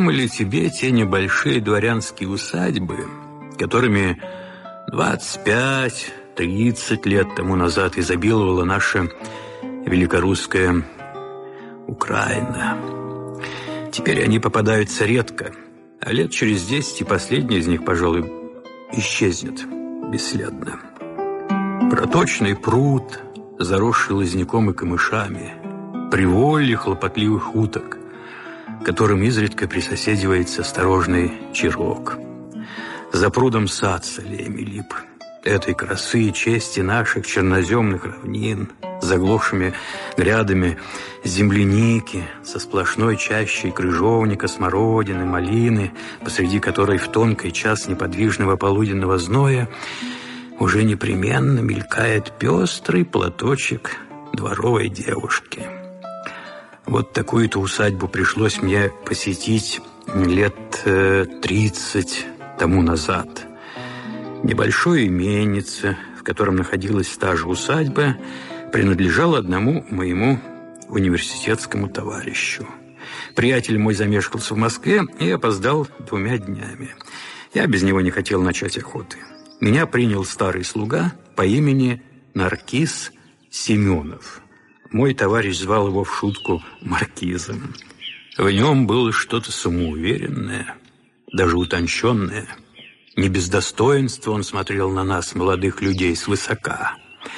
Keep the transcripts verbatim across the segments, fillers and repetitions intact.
знакомы ли тебе те небольшие дворянские усадьбы, которыми двадцать пять тридцать лет тому назад изобиловала наша великорусская Украина? Теперь они попадаются редко, а лет через десять и последний из них, пожалуй, исчезнет бесследно. Проточный пруд, заросший лозняком и камышами, приволье хлопотливых уток, которым изредка присоседивается осторожный чирок. За прудом сад с аллеями лип, этой красы и чести наших черноземных равнин, заглохшими грядами земляники, со сплошной чащей крыжовника, смородины, малины, посреди которой в тонкий час неподвижного полуденного зноя уже непременно мелькает пестрый платочек дворовой девушки. Вот такую-то усадьбу пришлось мне посетить лет тридцать тому назад. Небольшое именице, в котором находилась та же усадьба, принадлежало одному моему университетскому товарищу. Приятель мой замешкался в Москве и опоздал двумя днями. Я без него не хотел начать охоты. Меня принял старый слуга по имени Наркис Семенов. Мой товарищ звал его в шутку Маркизом. В нем было что-то самоуверенное, даже утонченное. Не без достоинства он смотрел на нас, молодых людей, свысока.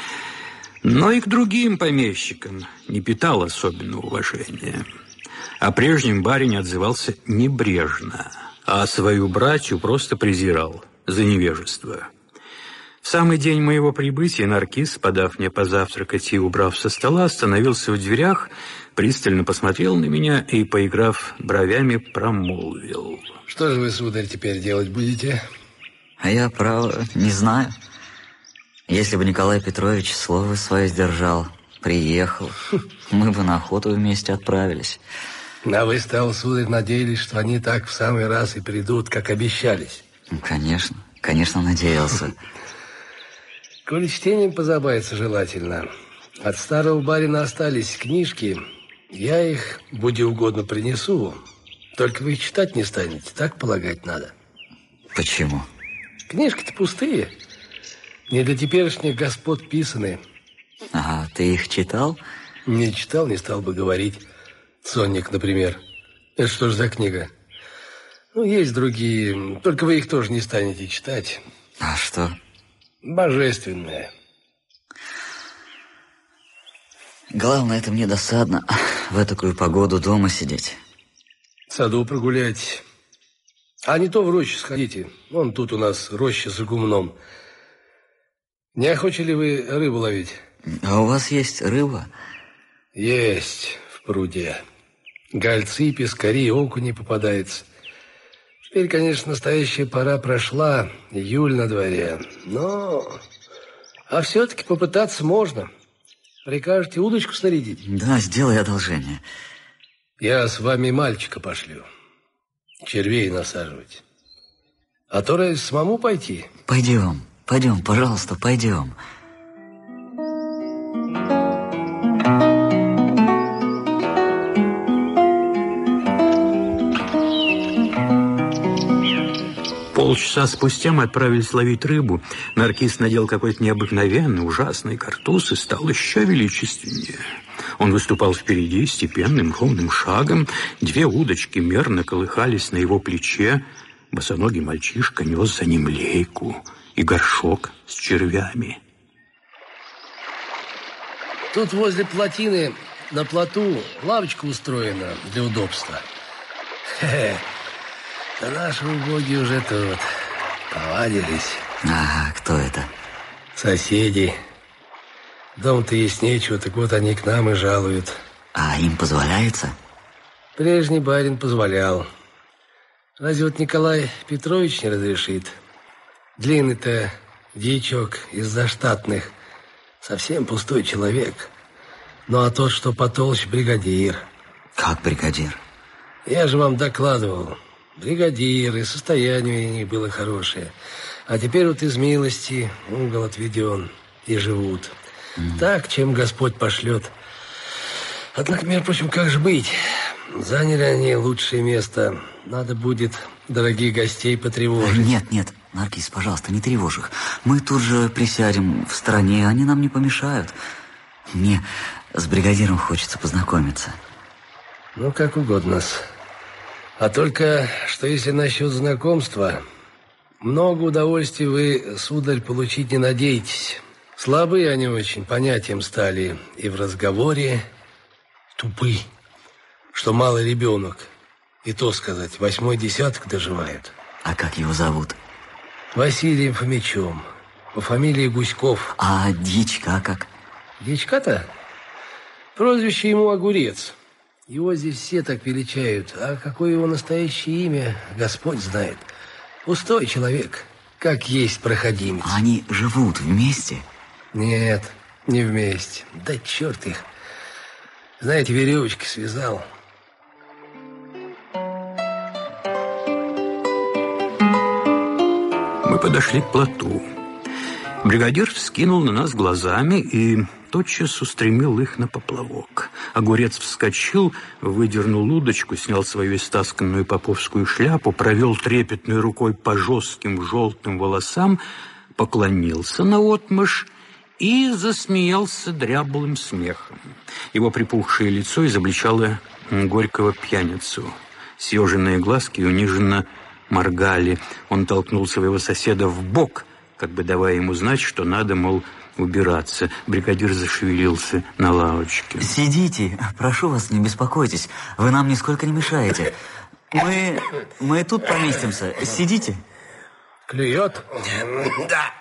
Но и к другим помещикам не питал особенного уважения. О прежнем барине отзывался небрежно, а свою братью просто презирал за невежество. В самый день моего прибытия Наркис, подав мне позавтракать и убрав со стола, остановился в дверях, пристально посмотрел на меня и, поиграв бровями, промолвил: «Что же вы, сударь, теперь делать будете?» А я, право, не знаю. Если бы Николай Петрович слово свое сдержал, приехал, мы бы на охоту вместе отправились. А вы, стал, сударь, надеялись, что они так в самый раз и придут, как обещались? Конечно, конечно, надеялся. Коли чтением позабавиться желательно. От старого барина остались книжки. Я их, буди угодно, принесу. Только вы их читать не станете, так полагать надо. Почему? Книжки-то пустые. Не для теперешних господ писаны. А ты их читал? Не читал, не стал бы говорить. «Сонник», например. Это что ж за книга? Ну, есть другие, только вы их тоже не станете читать. А что? Божественное. Главное, это мне досадно в такую погоду дома сидеть. В саду прогуляйтесь. А не то в рощу сходите. Вон тут у нас роща за гумном. Не охочи ли вы рыбу ловить? А у вас есть рыба? Есть в пруде. Гольцы, пескари, окуни попадается. Теперь, конечно, настоящая пора прошла, июль на дворе. Но... А все-таки попытаться можно. Прикажете удочку снарядить? Да, сделай одолжение. Я с вами мальчика пошлю. Червей насаживать. А то раз самому пойти. Пойдем, пойдем, пожалуйста, пойдем. Полчаса спустя мы отправились ловить рыбу. Наркис надел какой-то необыкновенный, ужасный картуз и стал еще величественнее. Он выступал впереди степенным ровным шагом. Две удочки мерно колыхались на его плече. Босоногий мальчишка нес за ним лейку и горшок с червями. Тут возле плотины на плоту лавочка устроена для удобства. Хе-хе. Да наши убоги уже тут повадились. А кто это? Соседи. Дома-то есть нечего, так вот они к нам и жалуют. А им позволяется? Прежний барин позволял. Разве вот Николай Петрович не разрешит? Длинный-то дьячок из заштатных, совсем пустой человек. Ну а тот, что потолще, бригадир. Как бригадир? Я же вам докладывал. Бригадир, и состояние у них было хорошее. А теперь вот из милости угол отведен, и живут. Mm. Так, чем Господь пошлет. Однако, между прочим, как же быть? Заняли они лучшее место. Надо будет дорогих гостей потревожить. Нет, нет, Наркис, пожалуйста, не тревожь их. Мы тут же присядем в стороне, они нам не помешают. Мне с бригадиром хочется познакомиться. Ну, как угодно-с. А только, что если насчет знакомства, много удовольствий вы, сударь, получить не надеетесь. Слабые они очень понятием стали и в разговоре, тупы, что малый ребенок. И то сказать, восьмой десяток доживает. А как его зовут? Василием Фомичом, по фамилии Гуськов. А дьячка как? Дьячка-то? Прозвище ему Огурец. Его здесь все так величают. А какое его настоящее имя, Господь знает. Пустой человек, как есть проходимец. А они живут вместе? Нет, не вместе. Да черт их. Знаете, веревочки связал. Мы подошли к плоту. Бригадир вскинул на нас глазами и тотчас устремил их на поплавок. Огурец вскочил, выдернул удочку, снял свою истасканную поповскую шляпу, провел трепетной рукой по жестким желтым волосам, поклонился наотмашь и засмеялся дряблым смехом. Его припухшее лицо изобличало горького пьяницу. Съеженные глазки униженно моргали. Он толкнул своего соседа в бок, как бы давая ему знать, что надо, мол, убираться. Бригадир зашевелился на лавочке. Сидите, прошу вас, не беспокойтесь. Вы нам нисколько не мешаете. Мы, мы тут поместимся. Сидите. Клюет? Да.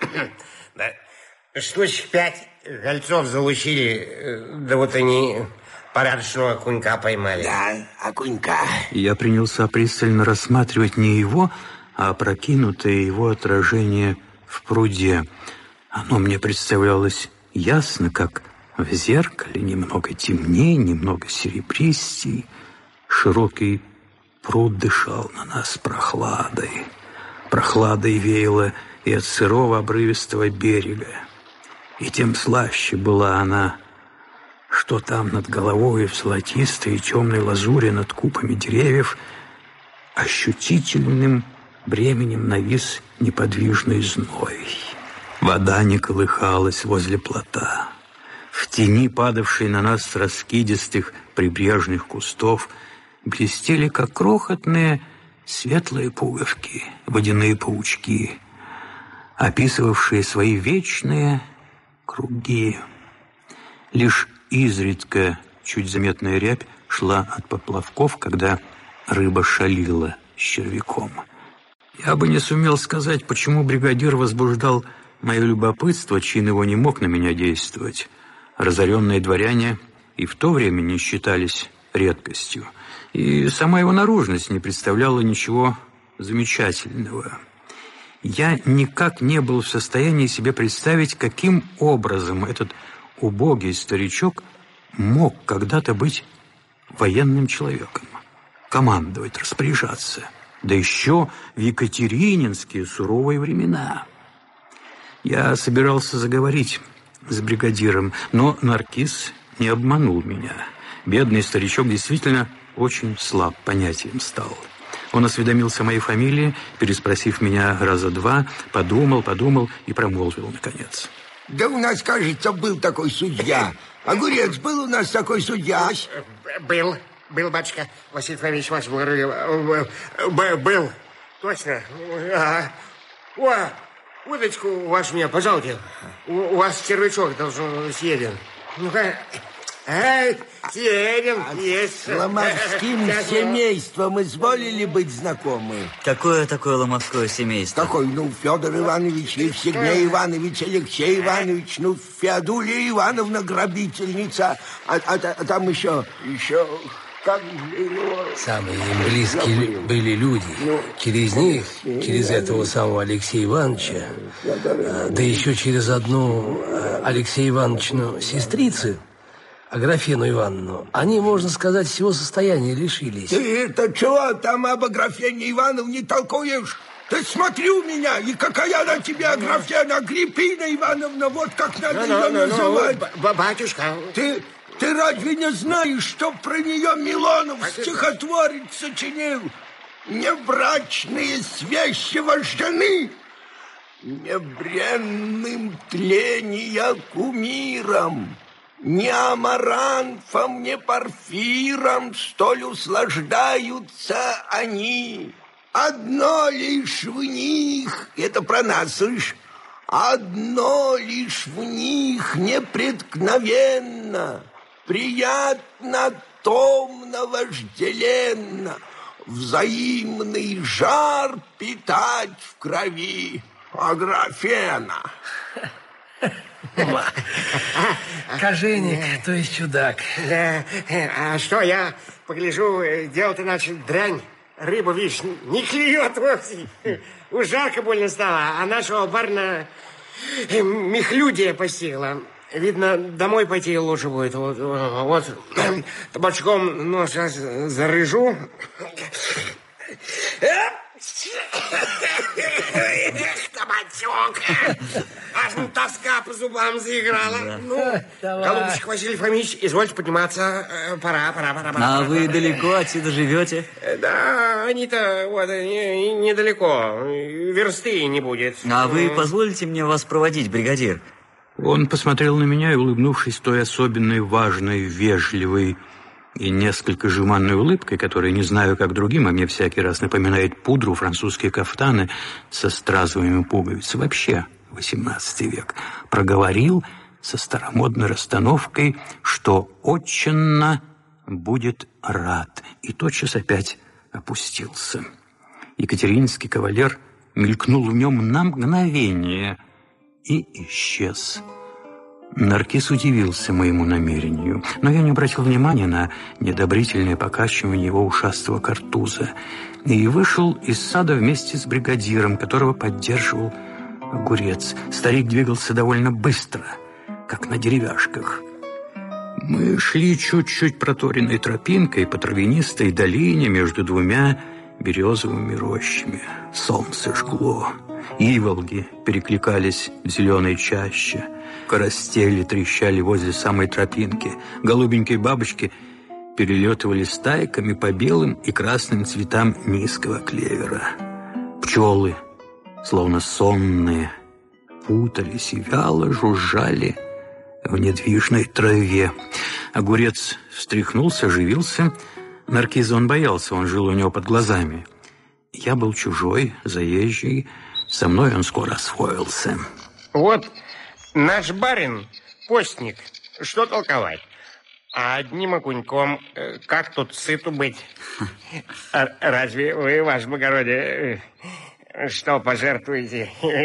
Да. Штучек пять гольцов залучили, да вот они порядочного окунька поймали. Да, окунька. Я принялся пристально рассматривать не его, а опрокинутое его отражение в пруде. Оно мне представлялось ясно, как в зеркале, немного темнее, немного серебристей. Широкий пруд дышал на нас прохладой. Прохладой веяло и от сырого обрывистого берега. И тем слаще была она, что там над головой в золотистой и темной лазури над купами деревьев ощутительным бременем навис неподвижный зной. Вода не колыхалась возле плота. В тени, падавшей на нас с раскидистых прибрежных кустов, блестели, как крохотные светлые пуговки, водяные паучки, описывавшие свои вечные круги. Лишь изредка чуть заметная рябь шла от поплавков, когда рыба шалила с червяком. Я бы не сумел сказать, почему бригадир возбуждал мое любопытство, чин его не мог на меня действовать. Разоренные дворяне и в то время не считались редкостью, и сама его наружность не представляла ничего замечательного. Я никак не был в состоянии себе представить, каким образом этот убогий старичок мог когда-то быть военным человеком, командовать, распоряжаться, да еще в екатерининские суровые времена. Я собирался заговорить с бригадиром, но Наркис не обманул меня. Бедный старичок действительно очень слаб понятием стал. Он осведомился о моей фамилии, переспросив меня раза два, подумал, подумал и промолвил наконец. Да у нас, кажется, был такой судья. Огурец, был у нас такой судья? Был, был, батюшка, Василий Фомич, вас благодарю. Был, точно. Ага. О, удочку у вас меня, пожалуйте. У вас червячок должен съеден. Ну-ка. Эй, съедем, есть. С ломовским семейством изволили быть знакомы? Какое такое ломовское семейство? Какой? Ну, Федор Иванович, Евсегней Иванович, Алексей Иванович, ну, Феодулия Ивановна, грабительница, а, а, а там еще, еще... Как... Самые им близкие были люди. Через них, через этого самого Алексея Ивановича, да еще через одну Алексея Ивановичну сестрицу, Аграфену Ивановну, они, можно сказать, всего состояния лишились. Ты это чего там об Аграфене Ивановне толкуешь? Ты смотри у меня, и какая она тебе, Аграфена, Агриппина Ивановна, вот как надо ну, ее ну, называть. Ну, батюшка. Ты... Ты разве не знаешь, что про нее Милонов стихотворец сочинил? Небрачные свящего жены, небренным тления кумиром, ни амаранфом, ни порфиром столь услаждаются они. Одно лишь в них, это про нас, слышь, одно лишь в них непреткновенно, приятно, томно, вожделенно, взаимный жар питать в крови. Аграфена. Кожевник, то есть чудак. Да. А что, я погляжу, дело-то начал дрянь. Рыба, видишь, не клюет вовсе. Уж жарко больно стало, а нашего барина михлюдия постигла. Видно, домой пойти лучше будет. Вот, вот табачком, ну, сейчас зарыжу. Эх, табачок. Аж тоска по зубам заиграла. Да. Ну, голубчик Василий Фомич, извольте подниматься. Пора, пора, пора. пора а пора, вы пора. далеко отсюда живете? Да, они-то вот не, недалеко. Версты не будет. А вы позволите мне вас проводить, бригадир? Он посмотрел на меня и, улыбнувшись той особенной, важной, вежливой и несколько жеманной улыбкой, которая, не знаю, как другим, а мне всякий раз напоминает пудру, французские кафтаны со стразовыми пуговицами, вообще восемнадцатый век, проговорил со старомодной расстановкой, что очень будет рад, и тотчас опять опустился. Екатерининский кавалер мелькнул в нем на мгновение и исчез. Наркис удивился моему намерению, но я не обратил внимания на неодобрительное покачивание его ушастого картуза и вышел из сада вместе с бригадиром, которого поддерживал Огурец. Старик двигался довольно быстро, как на деревяшках. Мы шли чуть-чуть проторенной тропинкой по травянистой долине между двумя березовыми рощами. Солнце жгло, иволги перекликались в зеленой чаще, коростели трещали возле самой тропинки, голубенькие бабочки перелетывали стайками по белым и красным цветам низкого клевера. Пчелы, словно сонные, путались и вяло жужжали в недвижной траве. Огурец встряхнулся, оживился. Маркиза он боялся, он жил у него под глазами. Я был чужой, заезжий, со мной он скоро освоился. Вот наш барин, постник, что толковать? А одним окуньком как тут сыту быть? А разве вы, ваше благородие, что пожертвуете?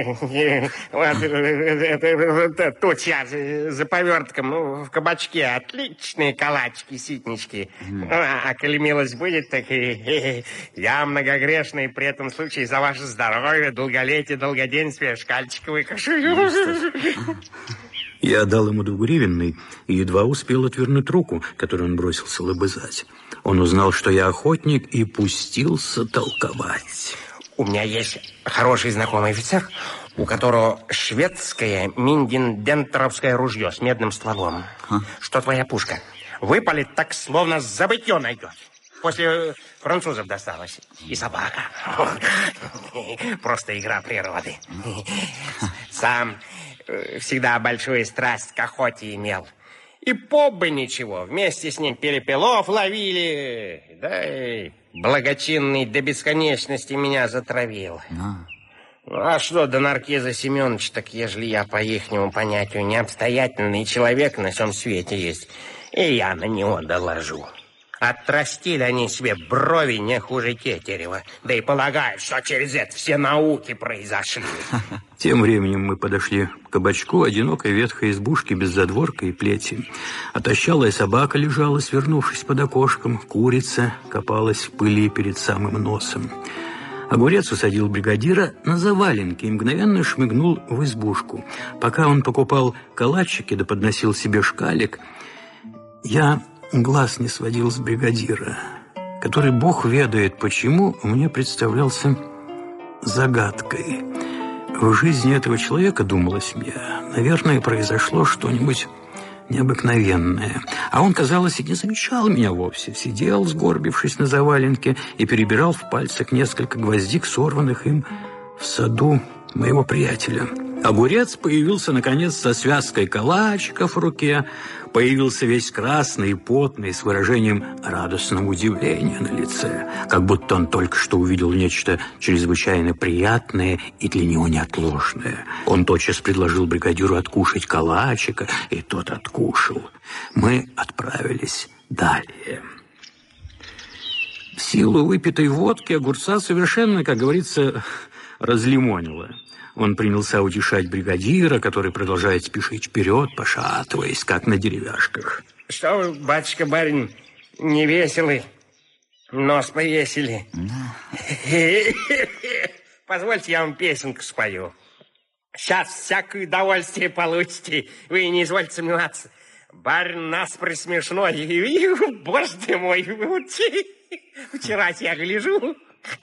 Вот это тут сейчас за повертком, ну, в кабачке отличные калачки, ситнички. А коли милость будет, так и я многогрешный при этом случае за ваше здоровье, долголетие, долгоденствие, шкальчик выкашу. Я дал ему двугривенный и едва успел отвернуть руку, которую он бросился лобызать. Он узнал, что я охотник, и пустился толковать. У меня есть хороший знакомый офицер, у которого шведское миндендентеровское ружье с медным стволом. А? Что твоя пушка выпалит так, словно забытье найдет. После французов досталось. И собака. Просто игра природы. Сам всегда большую страсть к охоте имел. И поп бы ничего. Вместе с ним перепелов ловили. Да и благочинный до бесконечности меня затравил. А, а что до Наркиза Семеновича, так ежели я по ихнему понятию необстоятельный человек на всем свете есть, и я на него доложу. Отрастили они себе брови не хуже Тетерева. Да и полагаю, что через это все науки произошли. Тем временем мы подошли к кабачку, одинокой ветхой избушки без задворка и плети. Отощалая собака лежала, свернувшись под окошком. Курица копалась в пыли перед самым носом. Огурец усадил бригадира на заваленке и мгновенно шмыгнул в избушку. Пока он покупал калачики да подносил себе шкалик, я глаз не сводил с бригадира, который, бог ведает почему, мне представлялся загадкой. В жизни этого человека, думалось мне, наверное, произошло что-нибудь необыкновенное. А он, казалось, и не замечал меня вовсе. Сидел, сгорбившись на заваленке, и перебирал в пальцах несколько гвоздик, сорванных им в саду моего приятеля. Огурец появился, наконец, со связкой калачиков в руке, появился весь красный и потный, с выражением радостного удивления на лице, как будто он только что увидел нечто чрезвычайно приятное и для него неотложное. Он тотчас предложил бригадиру откушать калачика, и тот откушал. Мы отправились далее. В силу выпитой водки огурца совершенно, как говорится, разлимонило. Он принялся утешать бригадира, который продолжает спешить вперед, пошатываясь, как на деревяшках. Что вы, батюшка-барин, невеселый, нос повесили. Позвольте, я вам песенку спою. Сейчас всякое удовольствие получите, вы не извольте сомневаться. Барин наспорь смешной, боже ты мой, вчера я гляжу...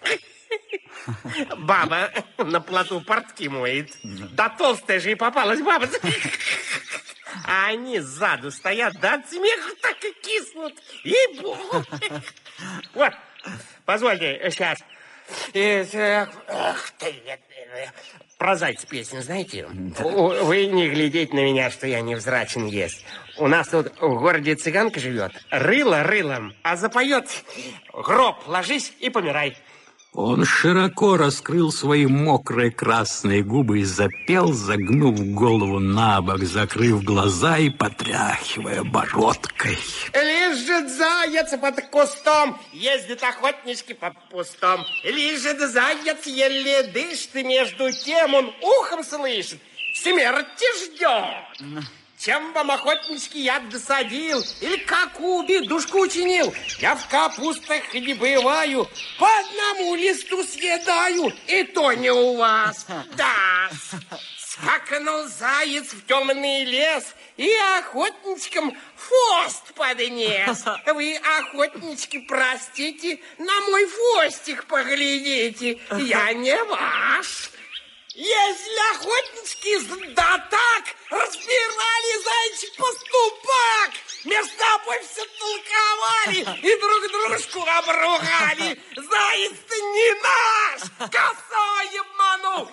Баба на плоту портки моет. Да толстая же и попалась баба. А они сзаду стоят, да от смеха так и киснут. Ей-богу. Вот, позвольте, сейчас. Про зайца песню знаете? Вы не глядите на меня, что я невзрачен есть. У нас тут в городе цыганка живет. Рыло рылом, а запоет: гроб ложись и помирай. Он широко раскрыл свои мокрые красные губы и запел, загнув голову на бок, закрыв глаза и потряхивая бородкой. Лежит заяц под кустом, ездит охотнички по пустом. Лежит заяц, еле дышит, и между тем он ухом слышит: смерти ждет. Чем вам, охотнички, я досадил? Или какую бедушку учинил? Я в капустах не бываю, по одному листу съедаю, и то не у вас. Да, скакнул заяц в темный лес и охотничкам хвост поднес. Вы, охотнички, простите, на мой хвостик поглядите, я не ваш. Если охотнички да так разбирали зайчий поступак, между собой все толковали и друг дружку обругали. Заяц-то не наш, косой обманул.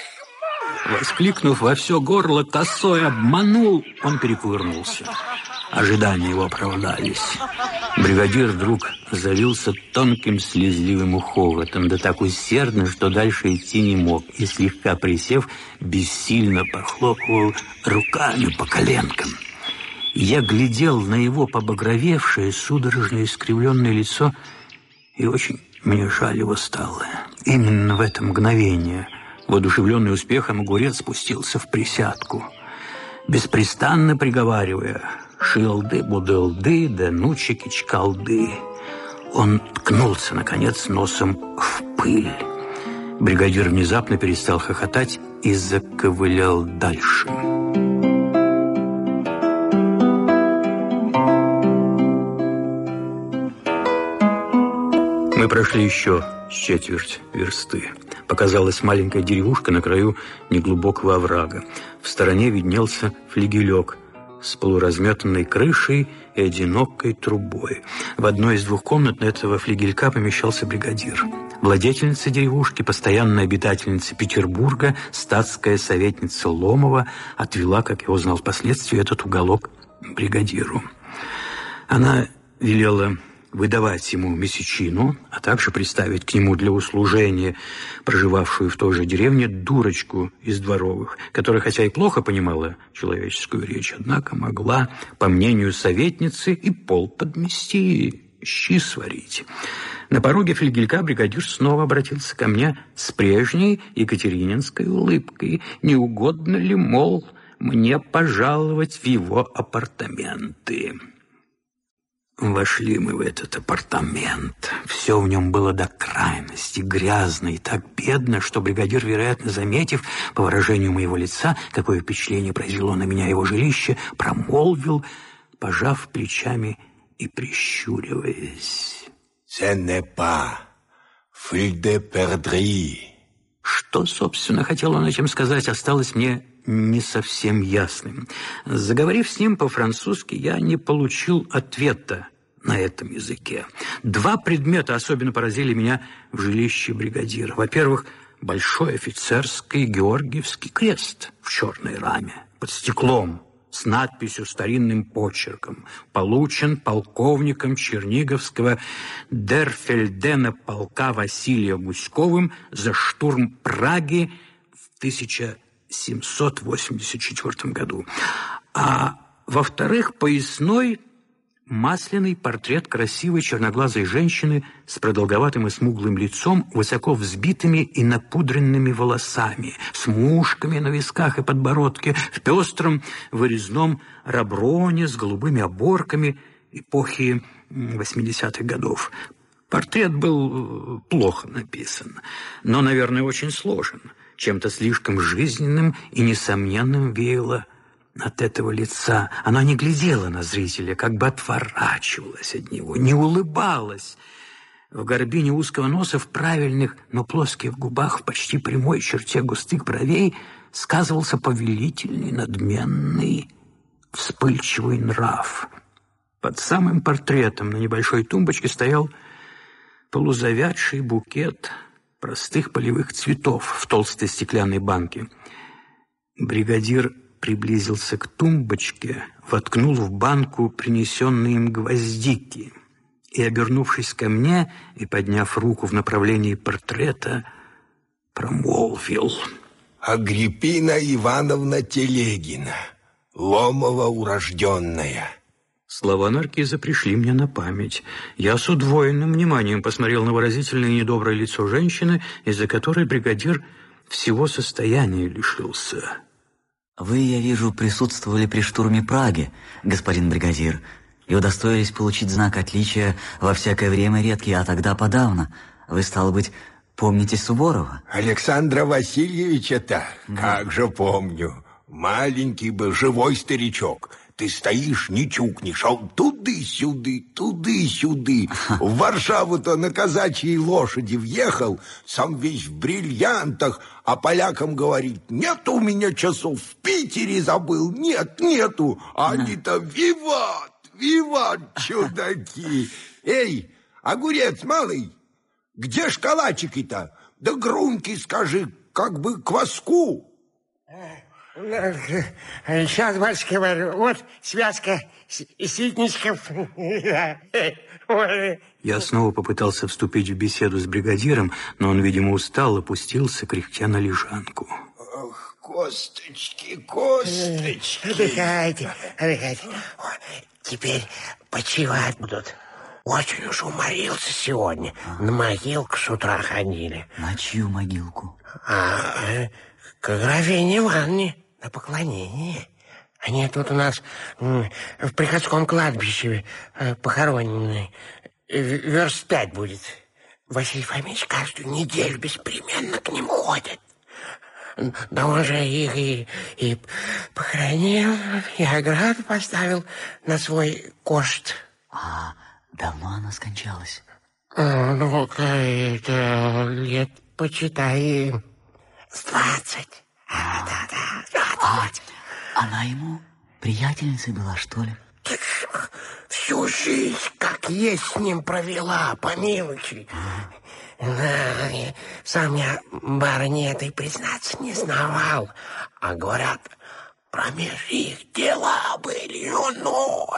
Эх, воскликнув во все горло «косой обманул», он перекувырнулся. Ожидания его оправдались. Бригадир вдруг залился тонким слезливым хохотом, да так усердно, что дальше идти не мог, и, слегка присев, бессильно похлопывал руками по коленкам. Я глядел на его побагровевшее, судорожно искривленное лицо, и очень мне жаль его стало. Именно в это мгновение, воодушевленный успехом, огурец спустился в присядку, беспрестанно приговаривая: «Шилды-будылды, да ну чики-чкалды». Он ткнулся, наконец, носом в пыль. Бригадир внезапно перестал хохотать и заковылял дальше. Мы прошли еще с четверть версты. Показалась маленькая деревушка на краю неглубокого оврага. В стороне виднелся флигелек с полуразметанной крышей и одинокой трубой. В одной из двух комнат этого флигелька помещался бригадир. Владетельница деревушки, постоянная обитательница Петербурга, статская советница Ломова, отвела, как я узнал впоследствии, этот уголок бригадиру. Она велела выдавать ему месячину, а также приставить к нему для услужения проживавшую в той же деревне дурочку из дворовых, которая, хотя и плохо понимала человеческую речь, однако могла, по мнению советницы, и пол подмести, и щи сварить. На пороге флигелька бригадир снова обратился ко мне с прежней екатерининской улыбкой. Не угодно ли, мол, мне пожаловать в его апартаменты? Вошли мы в этот апартамент. Все в нем было до крайности грязно и так бедно, что бригадир, вероятно, заметив по выражению моего лица, какое впечатление произвело на меня его жилище, промолвил, пожав плечами и прищуриваясь: «Ce n'est pas fil de perdrix». Что, собственно, хотел он этим сказать, осталось мне не совсем ясным. Заговорив с ним по-французски, я не получил ответа на этом языке. Два предмета особенно поразили меня в жилище бригадира. Во-первых, большой офицерский Георгиевский крест в черной раме, под стеклом, с надписью старинным почерком: «Получен полковником Черниговского Дерфельдена полка Василия Гуськовым за штурм Праги в тысяча семьсот восемьдесят четвёртом году». А во-вторых, поясной масляный портрет красивой черноглазой женщины с продолговатым и смуглым лицом, высоко взбитыми и напудренными волосами, с мушками на висках и подбородке, в пестром вырезном раброне с голубыми оборками эпохи восьмидесятых годов. Портрет был плохо написан, но, наверное, очень сложен. Чем-то слишком жизненным и несомненным веяло от этого лица. Оно не глядело на зрителя, как бы отворачивалось от него, не улыбалось. В горбине узкого носа, в правильных, но плоских губах, в почти прямой черте густых бровей сказывался повелительный, надменный, вспыльчивый нрав. Под самым портретом на небольшой тумбочке стоял полузавядший букет простых полевых цветов в толстой стеклянной банке. Бригадир приблизился к тумбочке, воткнул в банку принесенные им гвоздики и, обернувшись ко мне и подняв руку в направлении портрета, промолвил: «Агриппина Ивановна Телегина, Ломова урожденная». Слова маркиза пришли мне на память. Я с удвоенным вниманием посмотрел на выразительное и недоброе лицо женщины, из-за которой бригадир всего состояния лишился. Вы, я вижу, присутствовали при штурме Праги, господин бригадир, и удостоились получить знак отличия во всякое время редкий, а тогда подавно. Вы, стало быть, помните Суворова? Александра Васильевича-то? Да. Как же помню. Маленький был, живой старичок. Ты стоишь, не чукнешь, а он туды-сюды, туды-сюды. В Варшаву-то на казачьей лошади въехал, сам весь в бриллиантах, а полякам говорит: нет у меня часов, в Питере забыл, нет, нету. А они-то виват, виват, чудаки. Эй, огурец малый, где ж калачики-то? Да громкий скажи, как бы кваску. Сейчас, батюшка, говорю, вот связка ситничков. Я снова попытался вступить в беседу с бригадиром, но он, видимо, устал, опустился, кряхтя на лежанку. Ох, косточки, косточки. Отдыхайте, отдыхайте. Теперь почивать будут. Очень уж уморился сегодня. А. На могилку с утра ходили. На чью могилку? А, к графине Ивановне. На поклонение. Они тут у нас в приходском кладбище похоронены. Верст пять будет. Василий Фомич каждую неделю беспременно к ним ходит. Да он же их и, и похоронил, и ограду поставил на свой кошт. А давно она скончалась? Ну-ка, это лет, почитай, с двадцать. А, да, да, а, она ему приятельницей была, что ли? Всю жизнь, как есть, с ним провела, помилуйте. Да, сам я барыне этой, признаться, не знавал. А говорят, промеж их дела были, ну,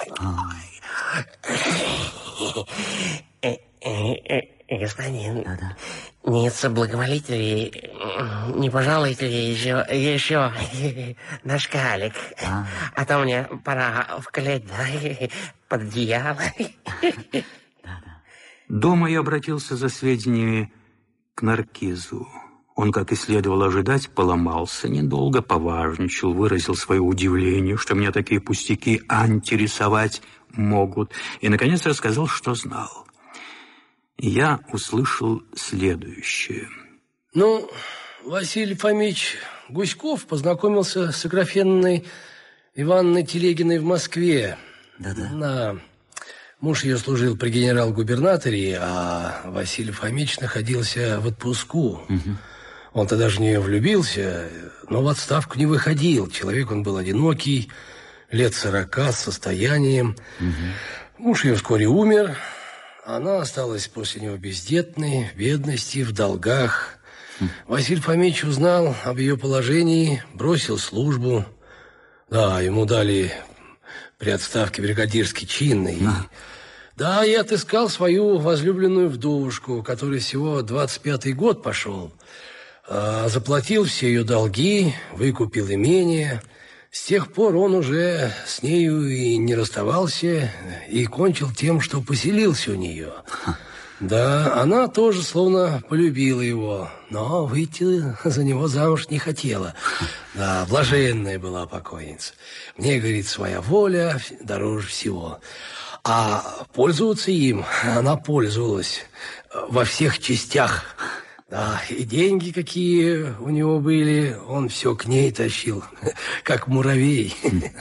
господин, да-да. Не соблаговолите ли, не пожалуйте ли еще, еще на шкалик? А, а то мне пора вклеить, да, под одеяло. Да-да. Дома я обратился за сведениями к маркизу. Он, как и следовало ожидать, поломался недолго, поважничал, выразил свое удивление, что меня такие пустяки интересовать могут, и, наконец, рассказал, что знал. Я услышал следующее. Ну, Василий Фомич Гуськов познакомился с Аграфенной Ивановной Телегиной в Москве. Да-да. На... Муж ее служил при генерал-губернаторе, а Василий Фомич находился в отпуску. Угу. Он тогда же в нее влюбился, но в отставку не выходил. Человек он был одинокий, лет сорока, с состоянием. Угу. Муж ее вскоре умер. Она осталась после него бездетной, в бедности, в долгах. Хм. Василий Фомич узнал об ее положении, бросил службу. Да, ему дали при отставке бригадирский чин. И... А. Да, и отыскал свою возлюбленную вдовушку, которой всего двадцать пятый год пошел. А, заплатил все ее долги, выкупил имение. С тех пор он уже с нею и не расставался, и кончил тем, что поселился у нее. Да, она тоже словно полюбила его, но выйти за него замуж не хотела. Да, блаженная была покойница. Мне, говорит, своя воля дороже всего. А пользоваться им она пользовалась во всех частях. Да, и деньги, какие у него были, он все к ней тащил, как муравей.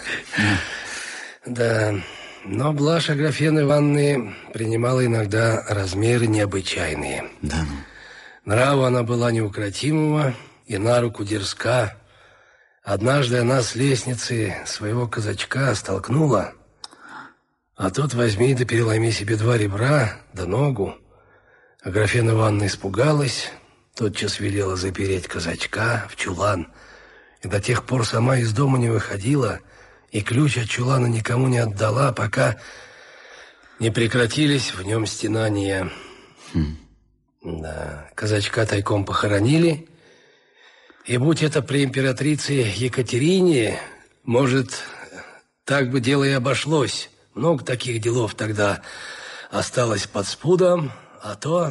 Да, но блажь Аграфены Ивановны принимала иногда размеры необычайные. Да. Нрава она была неукротимого и на руку дерзка. Однажды она с лестницы своего казачка столкнула, а тот возьми да переломи себе два ребра да ногу. Аграфена Ивановна испугалась, тотчас велела запереть казачка в чулан, и до тех пор сама из дома не выходила, и ключ от чулана никому не отдала, пока не прекратились в нем стенания. Хм. Да, казачка тайком похоронили, и будь это при императрице Екатерине, может, так бы дело и обошлось. Много таких делов тогда осталось под спудом, а то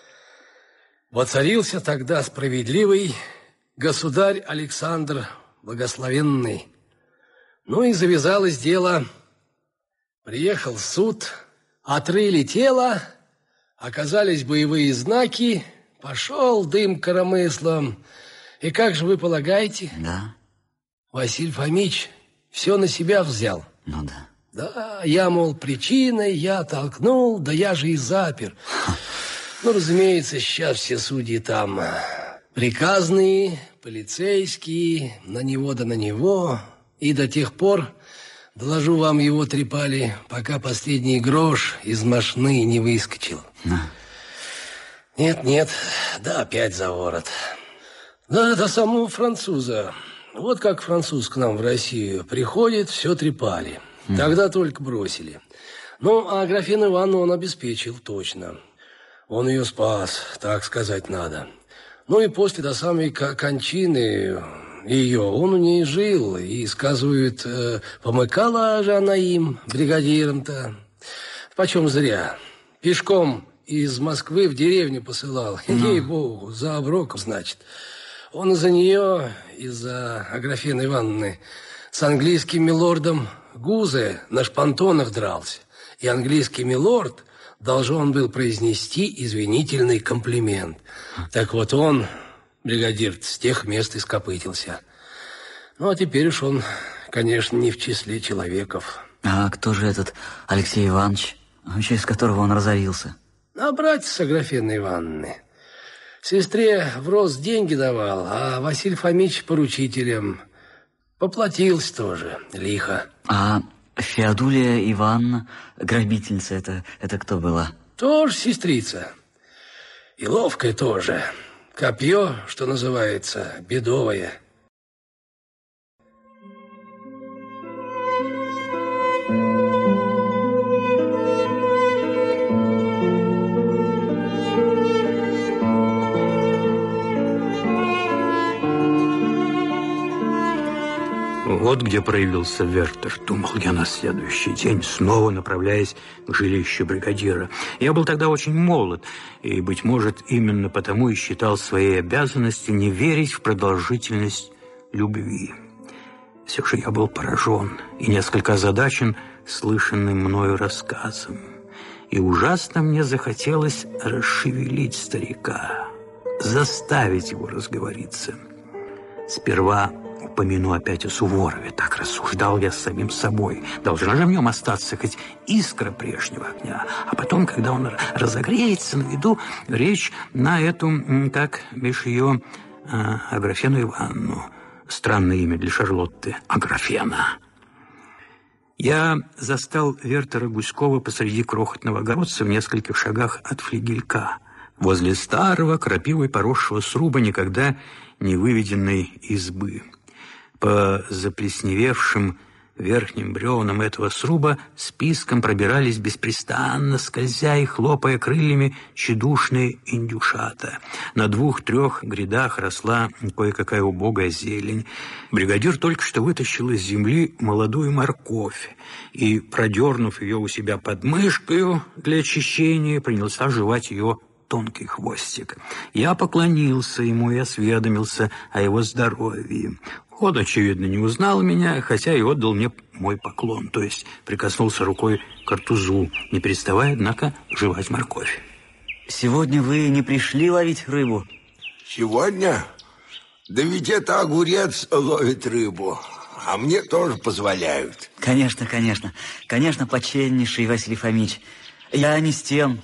воцарился тогда справедливый государь Александр Благословенный. Ну и завязалось дело. Приехал суд, отрыли тело, оказались боевые знаки, пошел дым коромыслом. И как же вы полагаете? Да. Василий Фомич все на себя взял. Ну да. Да, я, мол, причиной, я толкнул, да я же и запер. Ну, разумеется, сейчас все судьи там приказные, полицейские, на него да на него. И до тех пор, доложу вам, его трепали, пока последний грош из мошны не выскочил. Нет, нет, да опять за ворот. Да, до самого француза. Вот как француз к нам в Россию приходит, все трепали. Тогда только бросили. Ну, а Аграфену Ивановну он обеспечил точно. Он ее спас, так сказать надо. Ну и после до самой кончины ее он у ней жил. И, сказывают, помыкала же она им, бригадиром-то. Почем зря. Пешком из Москвы в деревню посылал. Ну. Ей-богу, за оброком, значит. Он из-за нее, из-за Аграфены Ивановны, с английским милордом Гузе на шпантонах дрался. И английский милорд должен был произнести извинительный комплимент. Так вот он, бригадир, с тех мест и скопытился. Ну, а теперь уж он, конечно, не в числе человеков. А кто же этот Алексей Иванович, через которого он разорился? А братец Аграфены Ивановны. Сестре в рост деньги давал, а Василий Фомич поручителем. Поплатился тоже, лихо. А Феодулия Ивановна, грабительница, это, это кто была? Тоже сестрица. И ловкая тоже. Копье, что называется, бедовое. Вот где проявился Вертер, думал я на следующий день, снова направляясь к жилищу бригадира. Я был тогда очень молод, и, быть может, именно потому и считал своей обязанностью не верить в продолжительность любви. Все же я был поражен и несколько озадачен слышанным мною рассказом. И ужасно мне захотелось расшевелить старика, заставить его разговориться. Сперва упомяну опять о Суворове, так рассуждал я с самим собой. Должна же в нем остаться хоть искра прежнего огня. А потом, когда он разогреется, наведу речь на эту, как бишь ее, Аграфену Ивановну. Странное имя для Шарлотты – Аграфена. Я застал Вертера Гуськова посреди крохотного огородца в нескольких шагах от флигелька, возле старого, крапивой поросшего сруба, никогда не выведенной избы. По заплесневевшим верхним бревнам этого сруба списком пробирались беспрестанно, скользя и хлопая крыльями, тщедушные индюшата. На двух-трех грядах росла кое-какая убогая зелень. Бригадир только что вытащил из земли молодую морковь и, продернув ее у себя под мышкою для очищения, принялся жевать ее тонкий хвостик. Я поклонился ему и осведомился о его здоровье. Он, очевидно, не узнал меня, хотя и отдал мне мой поклон, то есть прикоснулся рукой к картузу, не переставая, однако, жевать морковь. Сегодня вы не пришли ловить рыбу? Сегодня? Да ведь это огурец ловит рыбу, а мне тоже позволяют. Конечно, конечно. Конечно, почтеннейший Василий Фомич. Я не с тем.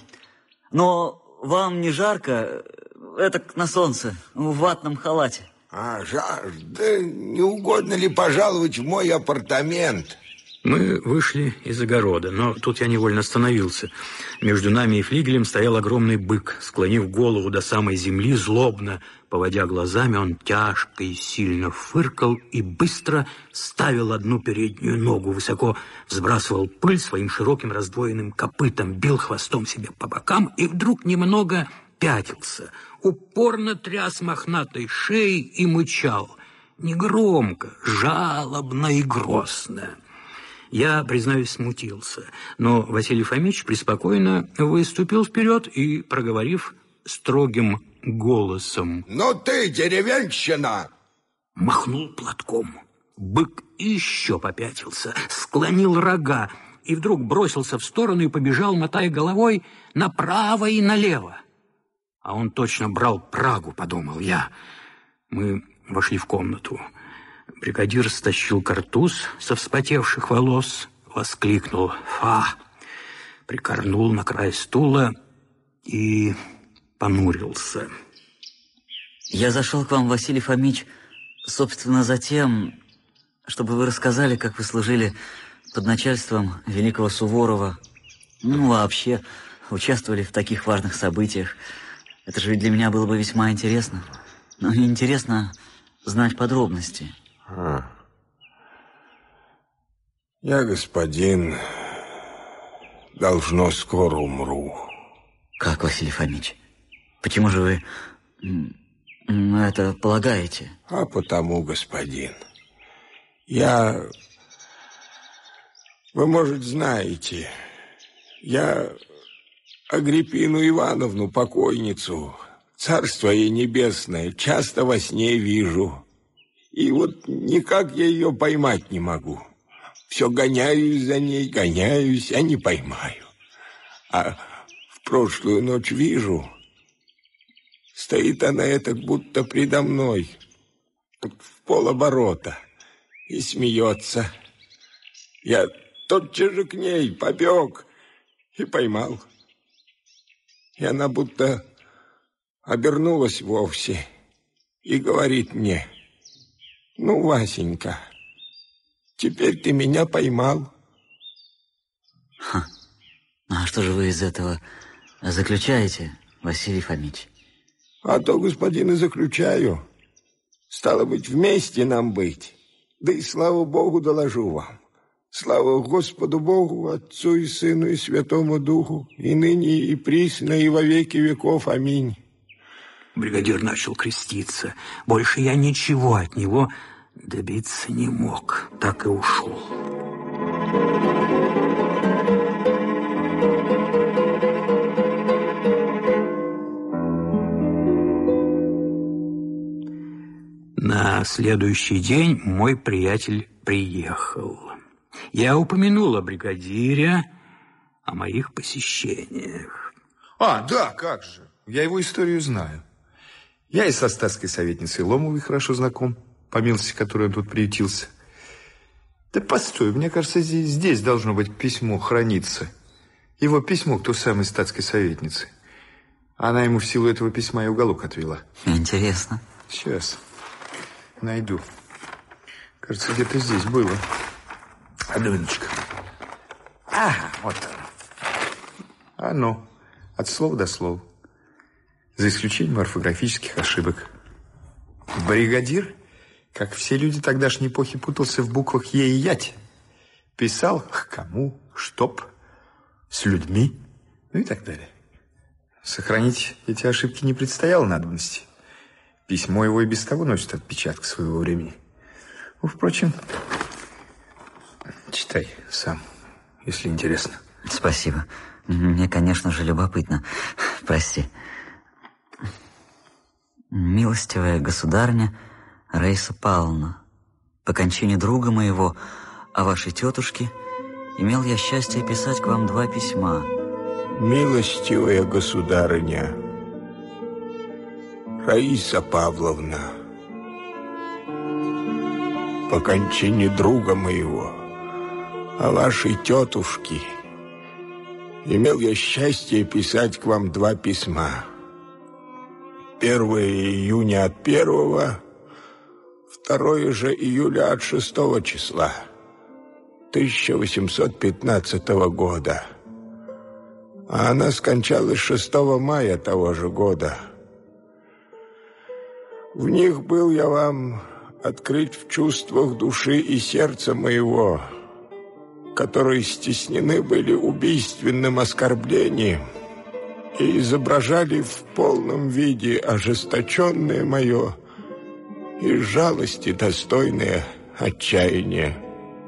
Но вам не жарко, это на солнце, в ватном халате? А, жар, да не угодно ли пожаловать в мой апартамент? Мы вышли из огорода, но тут я невольно остановился. Между нами и флигелем стоял огромный бык. Склонив голову до самой земли, злобно поводя глазами, он тяжко и сильно фыркал и быстро ставил одну переднюю ногу, высоко взбрасывал пыль своим широким раздвоенным копытом, бил хвостом себе по бокам и вдруг немного пятился, упорно тряс мохнатой шеей и мычал. Негромко, жалобно и грозно. Я, признаюсь, смутился, но Василий Фомич преспокойно выступил вперед и, проговорив строгим голосом: «Ну ты, деревенщина!» махнул платком. Бык еще попятился, склонил рога и вдруг бросился в сторону и побежал, мотая головой направо и налево. А он точно брал Прагу, подумал я. Мы вошли в комнату. Бригадир стащил картуз со вспотевших волос, воскликнул «Фа!», прикорнул на край стула и понурился. Я зашел к вам, Василий Фомич, собственно, за тем, чтобы вы рассказали, как вы служили под начальством великого Суворова. Ну, вообще, участвовали в таких важных событиях. Это же для меня было бы весьма интересно. Но интересно знать подробности. А. Я, господин, должно скоро умру. Как, Василий Фомич? Почему же вы это полагаете? А потому, господин, я... Вы, может, знаете, я Агриппину Ивановну, покойницу, царство ей небесное, часто во сне вижу. И вот никак я ее поймать не могу. Все гоняюсь за ней, гоняюсь, а не поймаю. А в прошлую ночь вижу, стоит она этак будто предо мной, в полоборота, и смеется. Я тотчас же к ней побег и поймал. И она будто обернулась вовсе и говорит мне: «Ну, Васенька, теперь ты меня поймал». Ха. А что же вы из этого заключаете, Василий Фомич? А то, господин, и заключаю. Стало быть, вместе нам быть. Да и слава Богу доложу вам. Слава Господу Богу, Отцу и Сыну и Святому Духу, и ныне, и присно, и во веки веков. Аминь. Бригадир начал креститься. Больше я ничего от него добиться не мог. Так и ушел. На следующий день мой приятель приехал. Я упомянул о бригадире, о моих посещениях. А, да, как же. Я его историю знаю. Я и со статской советницей Ломовой хорошо знаком, по милости которой он тут приютился. Да постой, мне кажется, здесь, здесь должно быть письмо храниться. Его письмо к той самой статской советнице. Она ему в силу этого письма и уголок отвела. Интересно. Сейчас найду. Кажется, где-то здесь было. Адонечка. Ага, вот оно. Оно. От слова до слова. За исключением орфографических ошибок. Бригадир, как все люди тогдашней эпохи, путался в буквах «е» и «ять». Писал к кому, чтоб, с людьми, ну и так далее. Сохранить эти ошибки не предстояло надобности. Письмо его и без того носит отпечаток своего времени. Ну, впрочем, читай сам, если интересно. Спасибо. Мне, конечно же, любопытно. Прости. Милостивая государыня Раиса Павловна, по кончине друга моего, о вашей тетушке, имел я счастье писать к вам два письма. Милостивая государыня Раиса Павловна, по кончине друга моего, о вашей тетушке, имел я счастье писать к вам два письма. Первое июня от первого, второе же июля от шестого числа тысяча восемьсот пятнадцатого года. А она скончалась шестого мая того же года. В них был я вам открыть в чувствах души и сердца моего, которые стеснены были убийственным оскорблением и изображали в полном виде ожесточенное мое и жалости достойное отчаяние.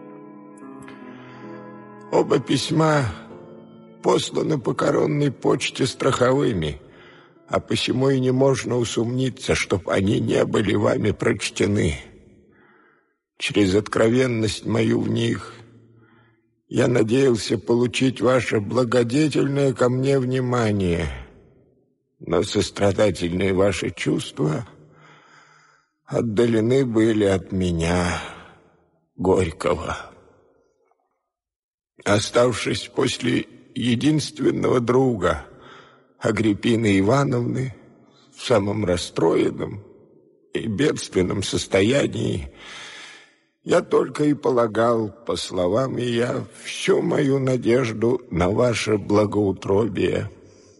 Оба письма посланы по коронной почте страховыми, а посему и не можно усомниться, чтоб они не были вами прочтены. Через откровенность мою в них я надеялся получить ваше благодетельное ко мне внимание, но сострадательные ваши чувства отдалены были от меня, Горького. Оставшись после единственного друга, Агриппины Ивановны, в самом расстроенном и бедственном состоянии, я только и полагал, по словам ее, всю мою надежду на ваше благоутробие.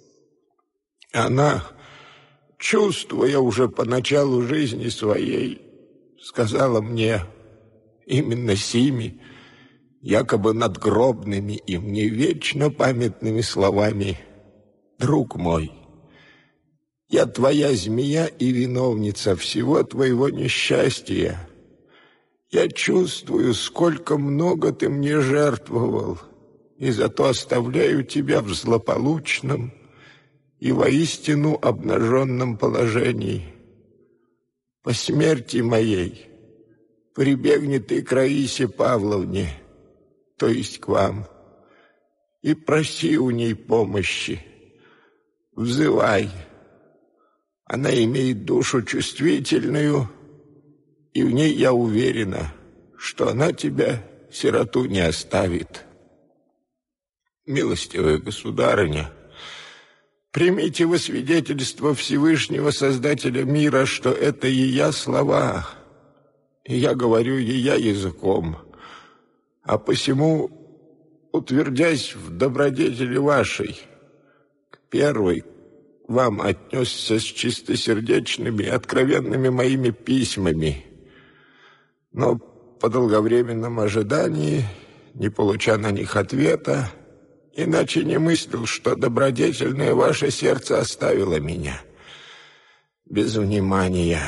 Она, чувствуя уже по началу жизни своей, сказала мне именно сими, якобы надгробными и мне вечно памятными словами: «Друг мой, я твоя змея и виновница всего твоего несчастья. Я чувствую, сколько много ты мне жертвовал, и зато оставляю тебя в злополучном и воистину обнаженном положении. По смерти моей прибегни ты к Раисе Павловне, то есть к вам, и проси у ней помощи. Взывай. Она имеет душу чувствительную, и в ней я уверена, что она тебя, сироту, не оставит. Милостивая государыня, примите во свидетельство Всевышнего Создателя мира, что это ея слова, и я говорю ея языком, а посему, утвердясь в добродетели вашей, к первой вам отнесся с чистосердечными и откровенными моими письмами, но по долговременном ожидании, не получа на них ответа, иначе не мыслил, что добродетельное ваше сердце оставило меня без внимания.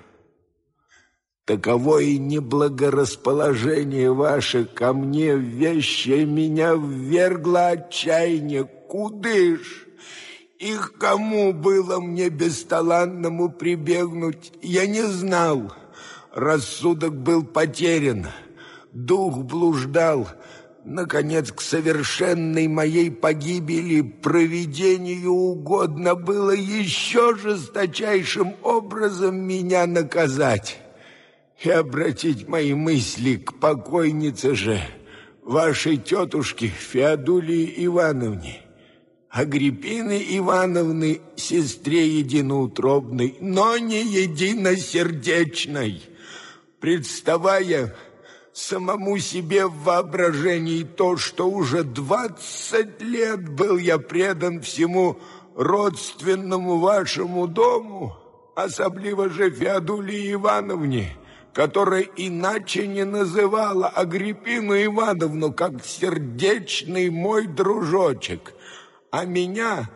Таково и неблагорасположение ваше ко мне, вещее меня ввергло отчаяние. Кудыш? И к кому было мне бесталанному прибегнуть, я не знал. Рассудок был потерян, дух блуждал. Наконец, к совершенной моей погибели провидению угодно было еще жесточайшим образом меня наказать и обратить мои мысли к покойнице же, вашей тетушке Феодулии Ивановне, Агриппины Ивановны, сестре единоутробной, но не единосердечной. представая самому себе в воображении то, что уже двадцать лет был я предан всему родственному вашему дому, особливо же Феодулии Ивановне, которая иначе не называла Агриппину Ивановну, как сердечный мой дружочек, а меня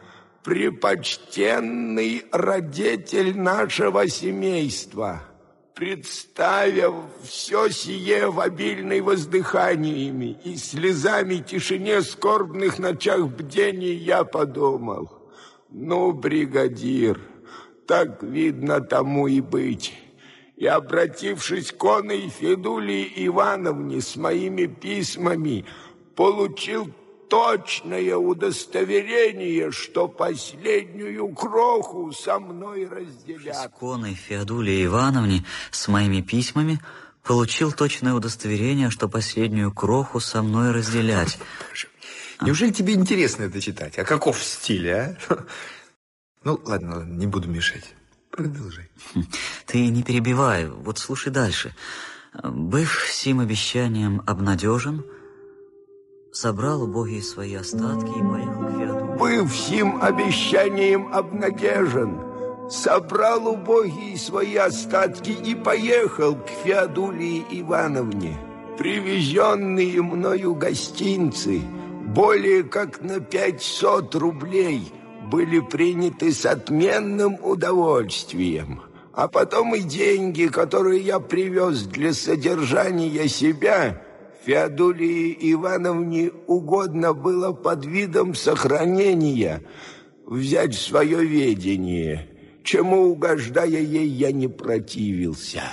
препочтенный родитель нашего семейства. Представив все сие в обильной воздыханиями и слезами тишине скорбных ночах бдений, я подумал: ну, бригадир, так видно тому и быть. И, обратившись к оной Федулии Ивановне с моими письмами, получил точное удостоверение, что последнюю кроху со мной разделят. С коной Феодулии Ивановне с моими письмами получил точное удостоверение, что последнюю кроху со мной разделять. Неужели тебе интересно это читать? А каков стиль, а? Ну, ладно, ладно, не буду мешать. Продолжай. Ты не перебивай, вот слушай дальше. Быв сим обещанием обнадежен, собрал убогие свои остатки и поехал к Феодулии. Быв сим обещанием обнадежен, собрал убогие свои остатки и поехал к Феодулии Ивановне. Привезенные мною гостинцы, более как на пятьсот рублей, были приняты с отменным удовольствием. А потом и деньги, которые я привез для содержания себя, Феодулии Ивановне угодно было под видом сохранения взять в свое ведение, чему, угождая ей, я не противился.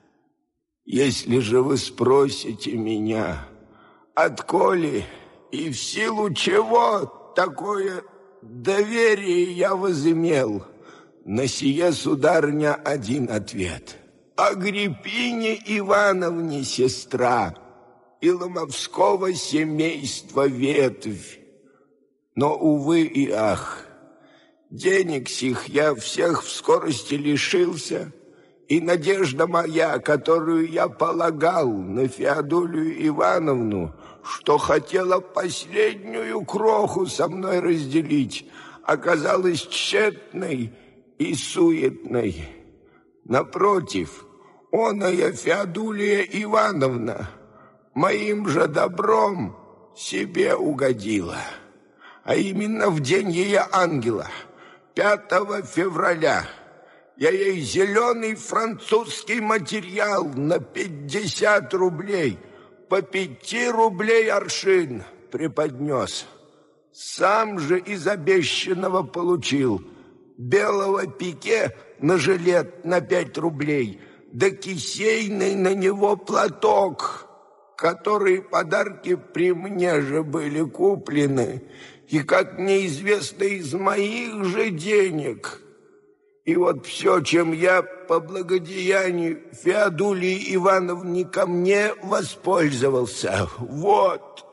Если же вы спросите меня, отколи и в силу чего такое доверие я возымел, на сие, сударыня, один ответ: Агриппине Ивановне сестра и ломовского семейства ветвь. Но, увы и ах, денег сих я всех в скорости лишился, и надежда моя, которую я полагал на Феодулию Ивановну, что хотела последнюю кроху со мной разделить, оказалась тщетной и суетной. Напротив, оная Феодулия Ивановна моим же добром себе угодила. А именно в день ее ангела, пятого февраля, я ей зеленый французский материал на пятьдесят рублей, по пяти рублей аршин, преподнес. Сам же из обещанного получил белого пике на жилет на пять рублей, да кисейный на него платок, которые подарки при мне же были куплены, и, как неизвестно, из моих же денег. И вот все, чем я по благодеянию Феодулии Ивановне ко мне воспользовался, вот,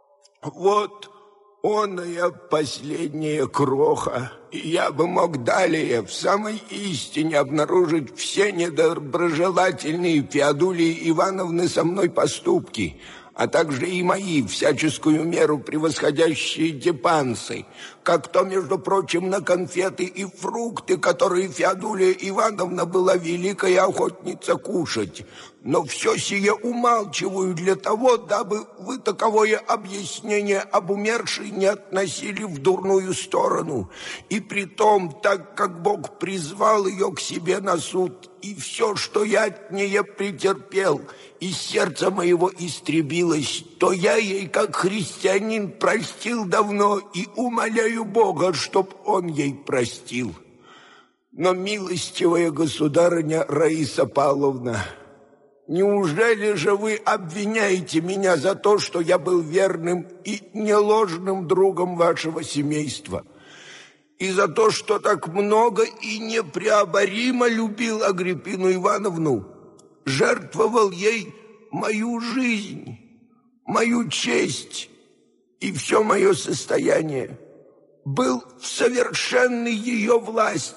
вот оная последняя кроха. И я бы мог далее в самой истине обнаружить все недоброжелательные Феодулии Ивановны со мной поступки, а также и мои всяческую меру превосходящие депансы, как то, между прочим, на конфеты и фрукты, которые Феодулия Ивановна была великая охотница кушать. Но все сие умалчиваю для того, дабы вы таковое объяснение об умершей не относили в дурную сторону. И притом, так как Бог призвал ее к себе на суд, и все, что я от нее претерпел, из сердца моего истребилось, то я ей, как христианин, простил давно и умоляю Бога, чтоб он ей простил. Но, милостивая государыня Раиса Павловна, неужели же вы обвиняете меня за то, что я был верным и неложным другом вашего семейства, и за то, что так много и непреоборимо любил Агриппину Ивановну, жертвовал ей мою жизнь, мою честь и все мое состояние, был в совершенной ее власти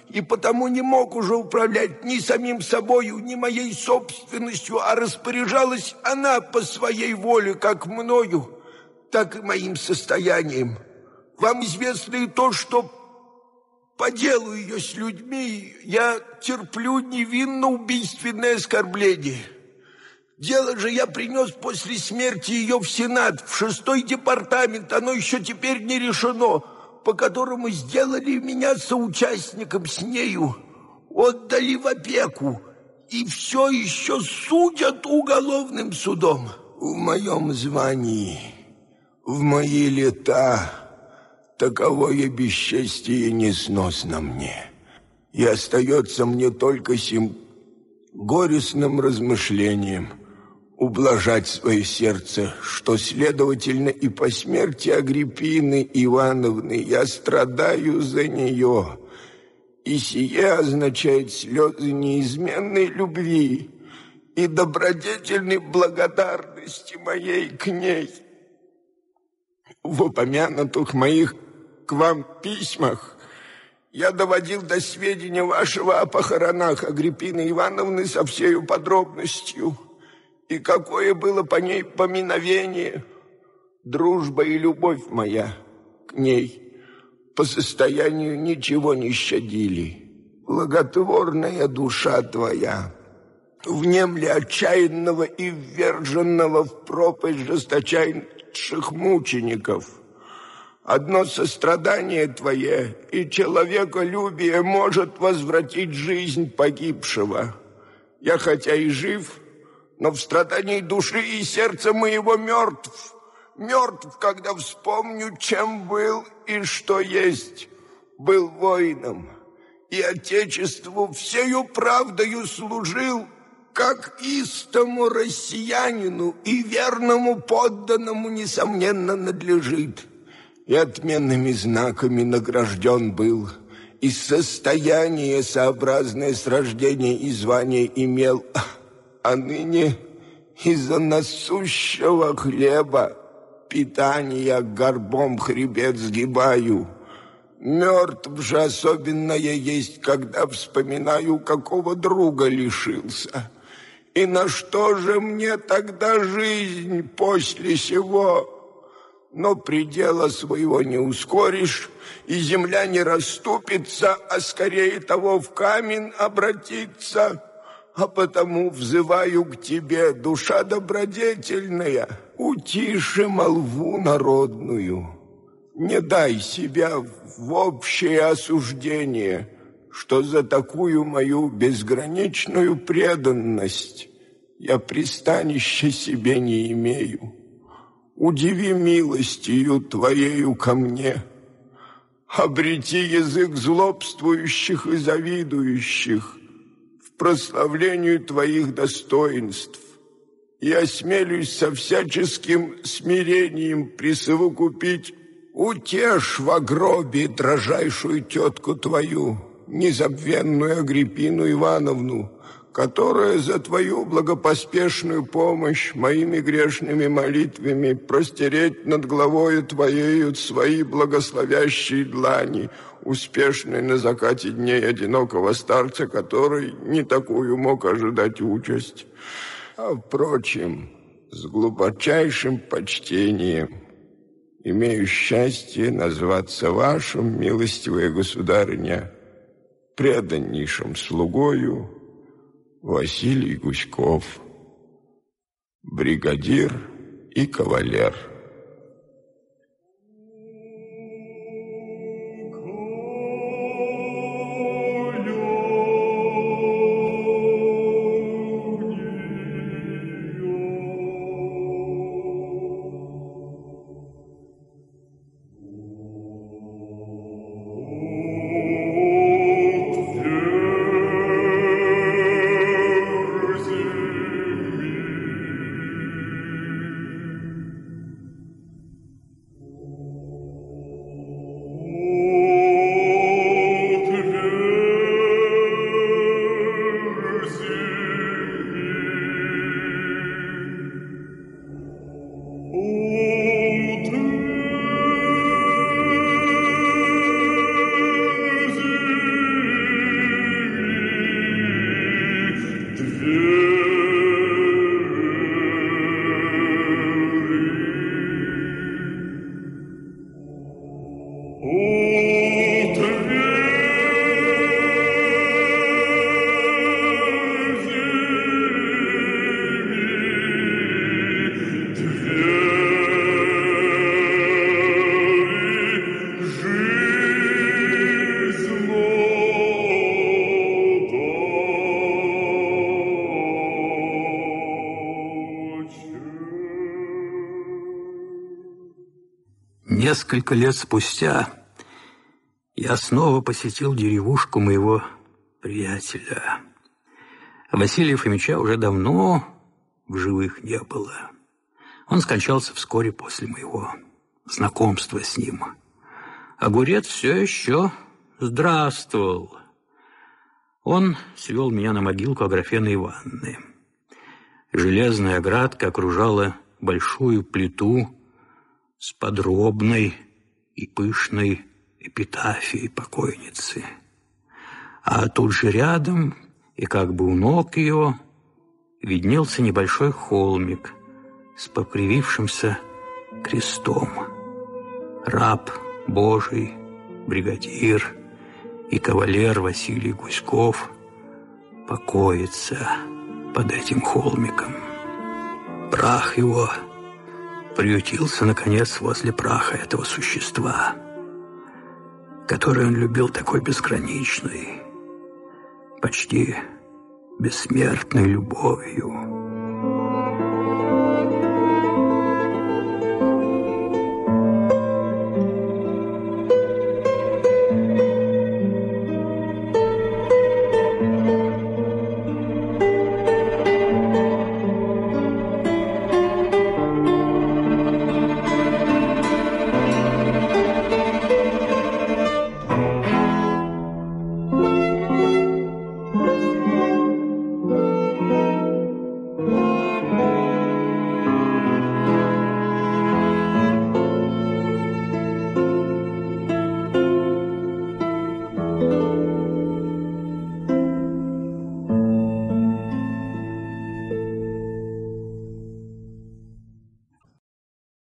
и потому не мог уже управлять ни самим собою, ни моей собственностью, а распоряжалась она по своей воле, как мною, так и моим состоянием. Вам известно и то, что по делу ее с людьми я терплю невинно убийственное оскорбление. Дело же я принес после смерти ее в Сенат, в шестой департамент, оно еще теперь не решено, по которому сделали меня соучастником с нею, отдали в опеку и все еще судят уголовным судом. В моем звании, в мои лета, таковое бесчестие несносно мне, и остается мне только сим горестным размышлением ублажать свое сердце, что, следовательно, и по смерти Агриппины Ивановны я страдаю за нее, и сие означает слезы неизменной любви и добродетельной благодарности моей к ней. В упомянутых моих к вам письмах я доводил до сведения вашего о похоронах Агриппины Ивановны со всею подробностью, и какое было по ней поминовение, дружба и любовь моя к ней по состоянию ничего не щадили. Благотворная душа твоя, внемли отчаянного и вверженного в пропасть жесточайших мучеников. Одно сострадание твое и человеколюбие может возвратить жизнь погибшего. Я хотя и жив, но в страдании души и сердца моего мертв. Мертв, когда вспомню, чем был и что есть. Был воином, и Отечеству всею правдою служил, как истому россиянину и верному подданному, несомненно, надлежит. И отменными знаками награжден был, и состояние, сообразное с рождения и звания имел, а ныне из-за насущего хлеба питания горбом хребет сгибаю. Мертв же особенное есть, когда вспоминаю, какого друга лишился. И на что же мне тогда жизнь после сего? Но предела своего не ускоришь, и земля не расступится, а скорее того в камень обратится. А потому взываю к тебе, душа добродетельная, утиши молву народную. Не дай себя в общее осуждение, что за такую мою безграничную преданность я пристанища себе не имею. Удиви милостью твоею ко мне, обрети язык злобствующих и завидующих в прославлению твоих достоинств. И осмелюсь со всяческим смирением присовокупить: утешь в гробе дрожайшую тетку твою, незабвенную Агриппину Ивановну, которая за твою благопоспешную помощь моими грешными молитвами простереть над главою твоею свои благословящие длани, успешной на закате дней одинокого старца, который не такую мог ожидать участь. А, впрочем, с глубочайшим почтением имею счастье назваться вашим, милостивая государыня, преданнейшим слугою Василий Гуськов, бригадир и кавалер. Несколько лет спустя я снова посетил деревушку моего приятеля. Василия Фомича уже давно в живых не было. Он скончался вскоре после моего знакомства с ним. Огурец все еще здравствовал. Он свел меня на могилку Аграфены Ивановны. Железная оградка окружала большую плиту с подробной и пышной эпитафией покойницы. А тут же рядом, и как бы у ног ее, виднелся небольшой холмик с покривившимся крестом. Раб Божий, бригадир и кавалер Василий Гуськов покоится под этим холмиком. Прах его приютился, наконец, возле праха этого существа, который он любил такой безграничной, почти бессмертной любовью.